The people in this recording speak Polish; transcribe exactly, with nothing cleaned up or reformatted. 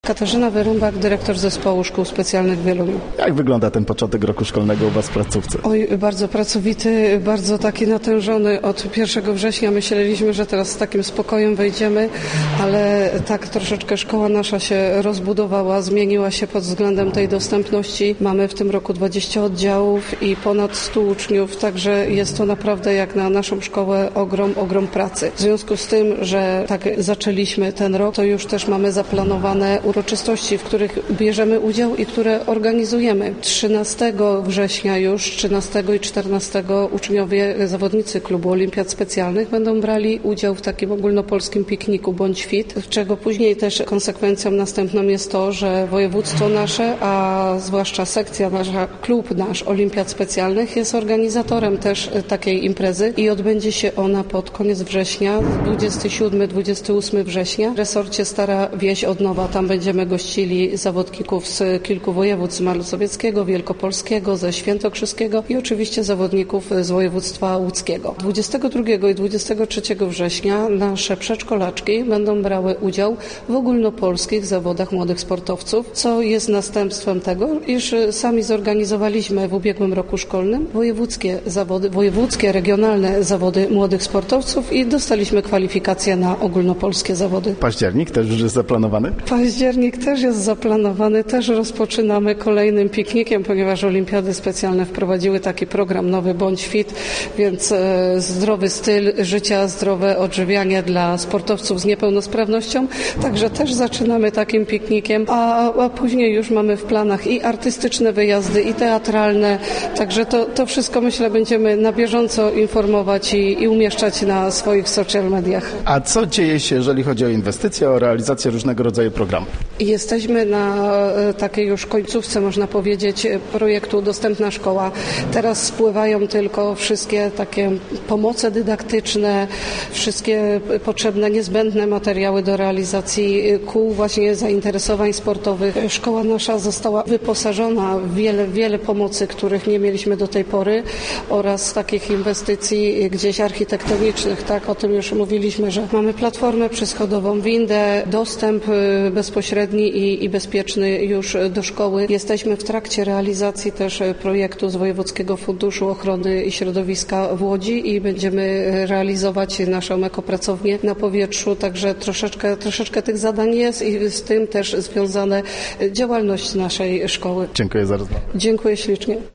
Katarzyna Wyrąbak, dyrektor Zespołu Szkół Specjalnych w Wieluniu. Jak wygląda ten początek roku szkolnego u Was w placówce? Oj, bardzo pracowity, bardzo taki natężony. Od pierwszego września myśleliśmy, że teraz z takim spokojem wejdziemy, ale tak troszeczkę szkoła nasza się rozbudowała, zmieniła się pod względem tej dostępności. Mamy w tym roku dwadzieścia oddziałów i ponad stu uczniów, także jest to naprawdę jak na naszą szkołę ogrom, ogrom pracy. W związku z tym, że tak zaczęliśmy ten rok, to już też mamy zaplanowane uroczystości, w których bierzemy udział i które organizujemy. trzynastego września już, trzynastego i czternastego uczniowie, zawodnicy klubu Olimpiad Specjalnych będą brali udział w takim ogólnopolskim pikniku Bądź Fit, czego później też konsekwencją następną jest to, że województwo nasze, a zwłaszcza sekcja nasza, klub nasz Olimpiad Specjalnych jest organizatorem też takiej imprezy i odbędzie się ona pod koniec września, dwudziestego siódmego do dwudziestego ósmego września w resorcie Stara Wieś Odnowa. Tam będziemy gościli zawodników z kilku województw, z Mazowieckiego, Wielkopolskiego, ze Świętokrzyskiego i oczywiście zawodników z województwa łódzkiego. dwudziestego drugiego i dwudziestego trzeciego września nasze przedszkolaczki będą brały udział w ogólnopolskich zawodach młodych sportowców, co jest następstwem tego, iż sami zorganizowaliśmy w ubiegłym roku szkolnym wojewódzkie zawody, wojewódzkie, regionalne zawody młodych sportowców i dostaliśmy kwalifikacje na ogólnopolskie zawody. Październik też już jest zaplanowany? Październik też jest zaplanowany, też rozpoczynamy kolejnym piknikiem, ponieważ Olimpiady Specjalne wprowadziły taki program nowy Bądź Fit, więc e, zdrowy styl życia, zdrowe odżywianie dla sportowców z niepełnosprawnością, także też zaczynamy takim piknikiem, a, a później już mamy w planach i artystyczne wyjazdy, i teatralne, także to, to wszystko myślę będziemy na bieżąco informować i, i umieszczać na swoich social mediach. A co dzieje się, jeżeli chodzi o inwestycje, o realizację różnego rodzaju programów? Jesteśmy na takiej już końcówce, można powiedzieć, projektu Dostępna Szkoła. Teraz spływają tylko wszystkie takie pomoce dydaktyczne, wszystkie potrzebne, niezbędne materiały do realizacji kół właśnie zainteresowań sportowych. Szkoła nasza została wyposażona w wiele, wiele pomocy, których nie mieliśmy do tej pory oraz takich inwestycji gdzieś architektonicznych, tak, o tym już mówiliśmy, że mamy platformę przyschodową, windę, dostęp bezpośredni i, i bezpieczny już do szkoły. Jesteśmy w trakcie realizacji też projektu z Wojewódzkiego Funduszu Ochrony i Środowiska w Łodzi i będziemy realizować naszą ekopracownię na powietrzu, także troszeczkę, troszeczkę tych zadań jest i z tym też związane działalność naszej szkoły. Dziękuję za rozmowę. Dziękuję ślicznie.